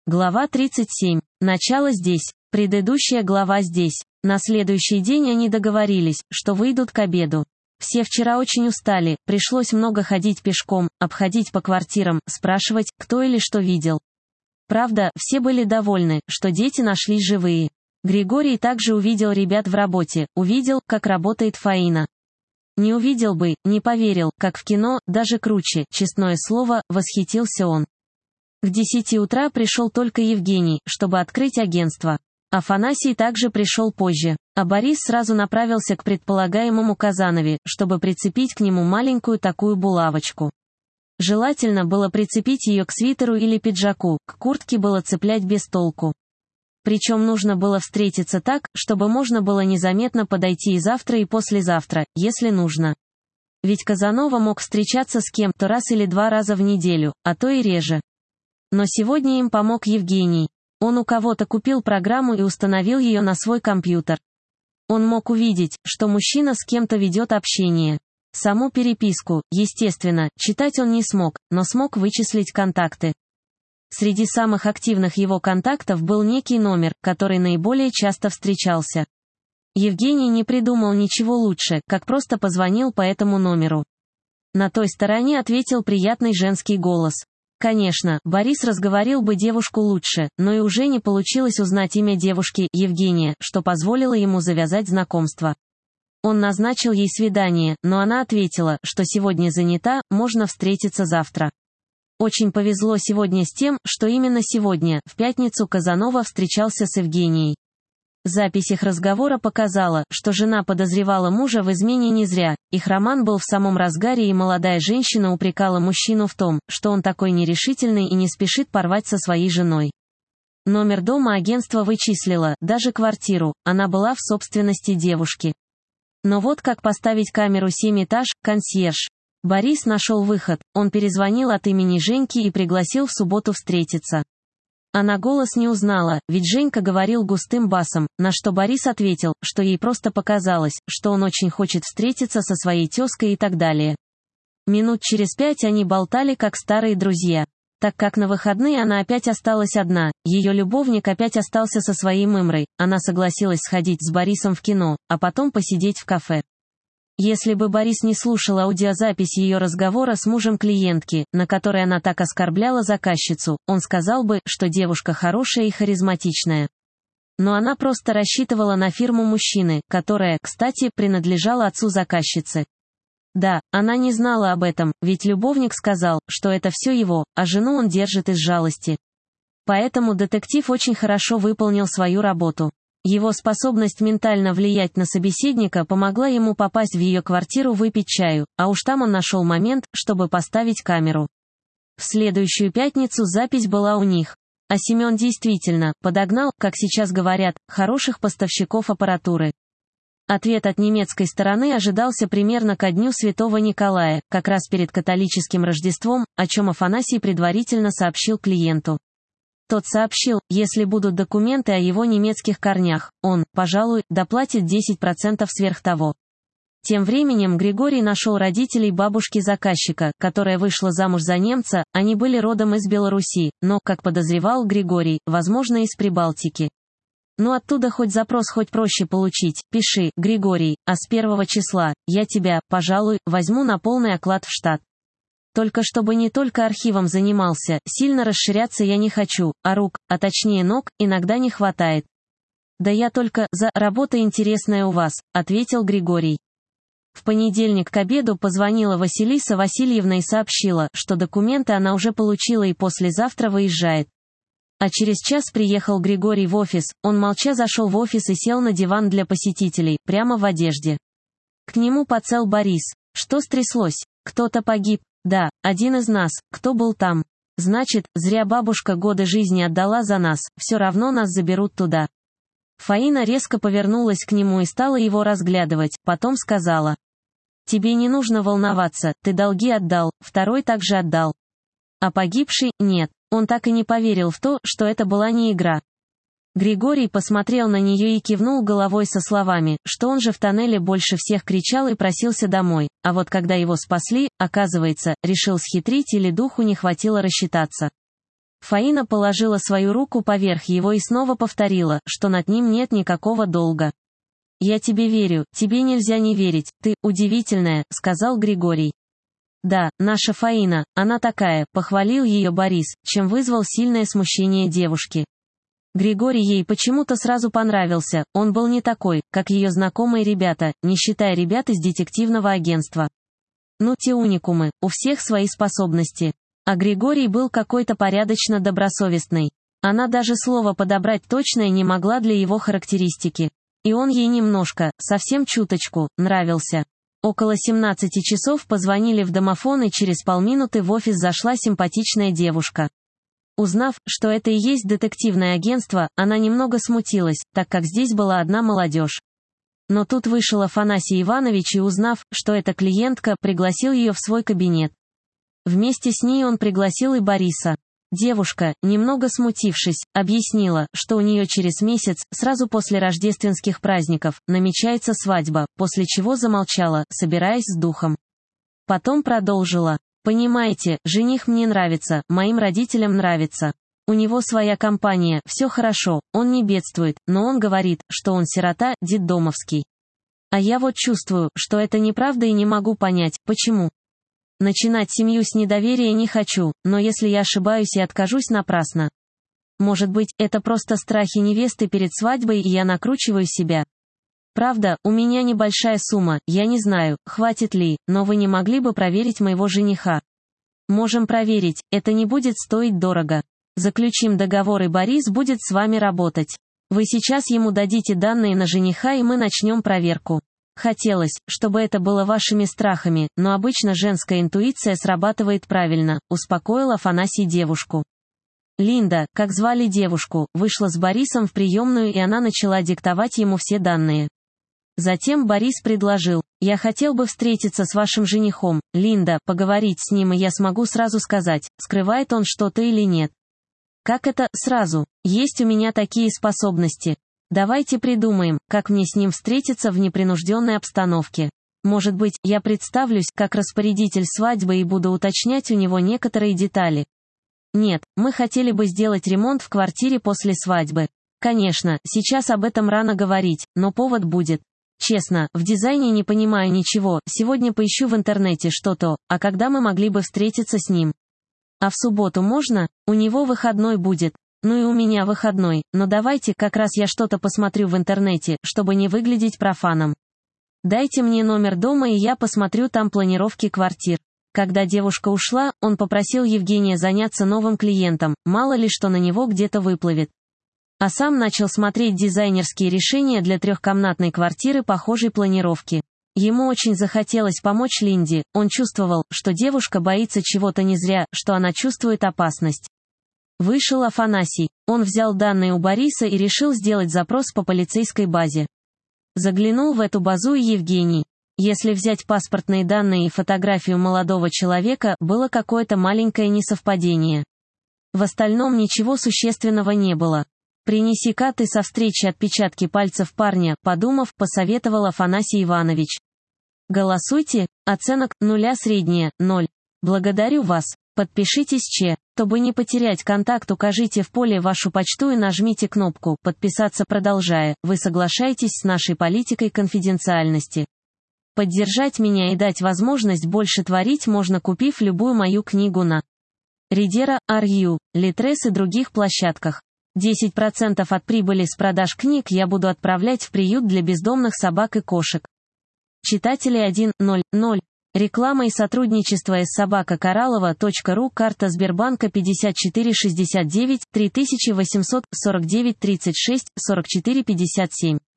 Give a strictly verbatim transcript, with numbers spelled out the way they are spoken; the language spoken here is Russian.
Глава тридцать семь. Начало здесь. Предыдущая глава здесь. На следующий день они договорились, что выйдут к обеду. Все вчера очень устали, пришлось много ходить пешком, обходить по квартирам, спрашивать, кто или что видел. Правда, все были довольны, что дети нашлись живые. Григорий также увидел ребят в работе, увидел, как работает Фаина. Не увидел бы, не поверил, как в кино, даже круче, честное слово, восхитился он. К десяти утра пришел только Евгений, чтобы открыть агентство. Афанасий также пришел позже, а Борис сразу направился к предполагаемому Казанове, чтобы прицепить к нему маленькую такую булавочку. Желательно было прицепить ее к свитеру или пиджаку, к куртке было цеплять без толку. Причем нужно было встретиться так, чтобы можно было незаметно подойти и завтра, и послезавтра, если нужно. Ведь Казанова мог встречаться с кем-то раз или два раза в неделю, а то и реже. Но сегодня им помог Евгений. Он у кого-то купил программу и установил ее на свой компьютер. Он мог увидеть, что мужчина с кем-то ведет общение. Саму переписку, естественно, читать он не смог, но смог вычислить контакты. Среди самых активных его контактов был некий номер, который наиболее часто встречался. Евгений не придумал ничего лучше, как просто позвонил по этому номеру. На той стороне ответил приятный женский голос. Конечно, Борис разговорил бы девушку лучше, но и уже не получилось узнать имя девушки, Евгения, что позволило ему завязать знакомство. Он назначил ей свидание, но она ответила, что сегодня занята, можно встретиться завтра. Очень повезло сегодня с тем, что именно сегодня, в пятницу, Казанова встречался с Евгенией. Запись их разговора показала, что жена подозревала мужа в измене не зря, их роман был в самом разгаре, и молодая женщина упрекала мужчину в том, что он такой нерешительный и не спешит порвать со своей женой. Номер дома агентство вычислило, даже квартиру, она была в собственности девушки. Но вот как поставить камеру семь этаж, консьерж. Борис нашел выход, он перезвонил от имени Женьки и пригласил в субботу встретиться. Она голос не узнала, ведь Женька говорил густым басом, на что Борис ответил, что ей просто показалось, что он очень хочет встретиться со своей тезкой и так далее. Минут через пять они болтали как старые друзья. Так как на выходные она опять осталась одна, ее любовник опять остался со своей мымрой, она согласилась сходить с Борисом в кино, а потом посидеть в кафе. Если бы Борис не слушал аудиозапись ее разговора с мужем клиентки, на которой она так оскорбляла заказчицу, он сказал бы, что девушка хорошая и харизматичная. Но она просто рассчитывала на фирму мужчины, которая, кстати, принадлежала отцу заказчицы. Да, она не знала об этом, ведь любовник сказал, что это все его, а жену он держит из жалости. Поэтому детектив очень хорошо выполнил свою работу. Его способность ментально влиять на собеседника помогла ему попасть в ее квартиру выпить чаю, а уж там он нашел момент, чтобы поставить камеру. В следующую пятницу запись была у них. А Семен действительно подогнал, как сейчас говорят, хороших поставщиков аппаратуры. Ответ от немецкой стороны ожидался примерно ко дню Святого Николая, как раз перед католическим Рождеством, о чем Афанасий предварительно сообщил клиенту. Тот сообщил, если будут документы о его немецких корнях, он, пожалуй, доплатит десять процентов сверх того. Тем временем Григорий нашел родителей бабушки заказчика, которая вышла замуж за немца, они были родом из Беларуси, но, как подозревал Григорий, возможно, из Прибалтики. Ну оттуда хоть запрос хоть проще получить, пиши, Григорий, а с первого числа, я тебя, пожалуй, возьму на полный оклад в штат. Только чтобы не только архивом занимался, сильно расширяться я не хочу, а рук, а точнее ног, иногда не хватает. Да я только за «работа интересная у вас», ответил Григорий. В понедельник к обеду позвонила Василиса Васильевна и сообщила, что документы она уже получила и послезавтра выезжает. А через час приехал Григорий в офис, он молча зашел в офис и сел на диван для посетителей, прямо в одежде. К нему подсел Борис. Что стряслось? Кто-то погиб? Да, один из нас, кто был там? Значит, зря бабушка годы жизни отдала за нас, все равно нас заберут туда. Фаина резко повернулась к нему и стала его разглядывать, потом сказала. Тебе не нужно волноваться, ты долги отдал, второй также отдал. А погибший, нет, он так и не поверил в то, что это была не игра. Григорий посмотрел на нее и кивнул головой со словами, что он же в тоннеле больше всех кричал и просился домой, а вот когда его спасли, оказывается, решил схитрить или духу не хватило рассчитаться. Фаина положила свою руку поверх его и снова повторила, что над ним нет никакого долга. «Я тебе верю, тебе нельзя не верить, ты удивительная», — сказал Григорий. «Да, наша Фаина, она такая», — похвалил ее Борис, чем вызвал сильное смущение девушки. Григорий ей почему-то сразу понравился, он был не такой, как ее знакомые ребята, не считая ребят из детективного агентства. Ну те уникумы, у всех свои способности. А Григорий был какой-то порядочно добросовестный. Она даже слово подобрать точное не могла для его характеристики. И он ей немножко, совсем чуточку, нравился. Около семнадцати часов позвонили в домофон, и через полминуты в офис зашла симпатичная девушка. Узнав, что это и есть детективное агентство, она немного смутилась, так как здесь была одна молодежь. Но тут вышел Афанасий Иванович и, узнав, что это клиентка, пригласил ее в свой кабинет. Вместе с ней он пригласил и Бориса. Девушка, немного смутившись, объяснила, что у нее через месяц, сразу после рождественских праздников, намечается свадьба, после чего замолчала, собираясь с духом. Потом продолжила. «Понимаете, жених мне нравится, моим родителям нравится. У него своя компания, все хорошо, он не бедствует, но он говорит, что он сирота, детдомовский. А я вот чувствую, что это неправда и не могу понять, почему. Начинать семью с недоверия не хочу, но если я ошибаюсь и откажусь напрасно. Может быть, это просто страхи невесты перед свадьбой, и я накручиваю себя. Правда, у меня небольшая сумма, я не знаю, хватит ли, но вы не могли бы проверить моего жениха? Можем проверить, это не будет стоить дорого. Заключим договор, и Борис будет с вами работать. Вы сейчас ему дадите данные на жениха, и мы начнем проверку. Хотелось, чтобы это было вашими страхами, но обычно женская интуиция срабатывает правильно», — успокоил Афанасий девушку. Линда, как звали девушку, вышла с Борисом в приемную, и она начала диктовать ему все данные. Затем Борис предложил: «Я хотел бы встретиться с вашим женихом, Линда, поговорить с ним, и я смогу сразу сказать, скрывает он что-то или нет». «Как это «сразу»? Есть у меня такие способности. Давайте придумаем, как мне с ним встретиться в непринужденной обстановке. Может быть, я представлюсь как распорядитель свадьбы и буду уточнять у него некоторые детали. Нет, мы хотели бы сделать ремонт в квартире после свадьбы. Конечно, сейчас об этом рано говорить, но повод будет. Честно, в дизайне не понимаю ничего, сегодня поищу в интернете что-то, а когда мы могли бы встретиться с ним? А в субботу можно? У него выходной будет. Ну и у меня выходной, но давайте как раз я что-то посмотрю в интернете, чтобы не выглядеть профаном. Дайте мне номер дома, и я посмотрю там планировки квартир». Когда девушка ушла, он попросил Евгения заняться новым клиентом, мало ли что на него где-то выплывет. А сам начал смотреть дизайнерские решения для трехкомнатной квартиры похожей планировки. Ему очень захотелось помочь Линде, он чувствовал, что девушка боится чего-то не зря, что она чувствует опасность. Вышел Афанасий. Он взял данные у Бориса и решил сделать запрос по полицейской базе. Заглянул в эту базу и Евгений. Если взять паспортные данные и фотографию молодого человека, было какое-то маленькое несовпадение. В остальном ничего существенного не было. «Принеси-ка ты со встречи отпечатки пальцев парня», — подумав, посоветовал Афанасий Иванович. «Голосуйте, оценок нуля средняя, ноль. Благодарю вас. Подпишитесь, че. Чтобы не потерять контакт, укажите в поле вашу почту и нажмите кнопку «Подписаться», продолжая. Вы соглашаетесь с нашей политикой конфиденциальности. Поддержать меня и дать возможность больше творить можно, купив любую мою книгу на Ридера, Арью, Литрес и других площадках. десять процентов от прибыли с продаж книг я буду отправлять в приют для бездомных собак и кошек. Читатели один ноль ноль. Реклама и сотрудничество с собака кораллова точка ру. Карта Сбербанка пятьдесят четыре шестьдесят девять три тысячи восемьсот сорок девять тридцать шесть сорок четыре пятьдесят семь.